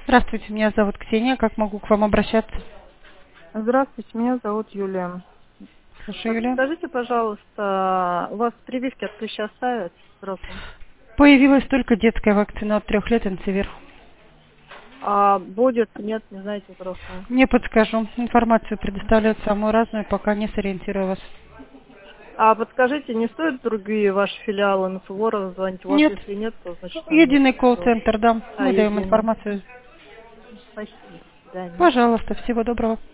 Здравствуйте, меня зовут Ксения. Как могу к вам обращаться? Здравствуйте, меня зовут Юлия. Слушаю, Юлия. Скажите, пожалуйста, у вас прививки от клеща ставят взрослым? Появилась только детская вакцина от 3 лет НЦВИР. А будет, нет, не знаете, взрослым? Не подскажу. Информацию предоставляют самую разную, пока не сориентирую вас. А подскажите, не стоит другие ваши филиалы на Суворова звонить? У вас, Нет. если нет, то значит там нет. Единый Всё. колл-центр, да. Мы даем Единый. информацию. Спасибо. До свидания. Пожалуйста, всего доброго.